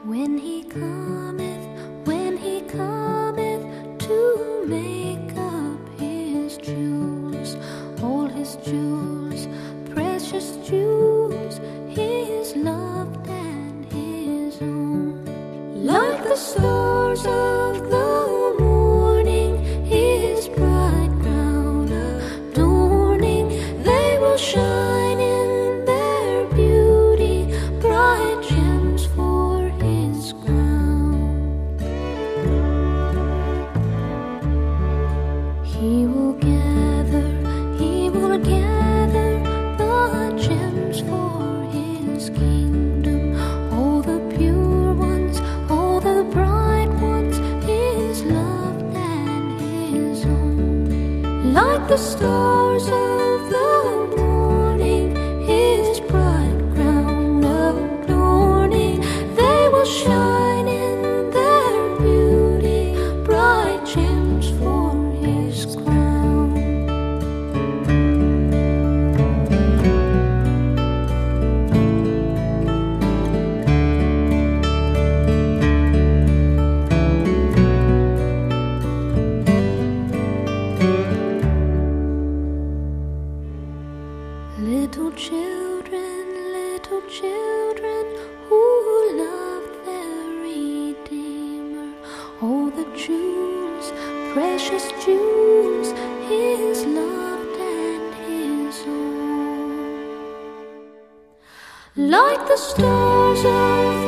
When he cometh to make up his jewels, all his jewels, precious jewels, his loved and his own. Like the stars of the morning, his bright crown adorning, they will shine in their beauty, bright gems for his crown. He will gather the gems for his kingdom, all the pure ones, all the bright ones, his loved and his own. Like the stars of the morning, his bright crown adorning, they will shine in their beauty, bright gems for his crown. Little children who loved their Redeemer, all the jewels, precious jewels, his loved and his own. Like the stars of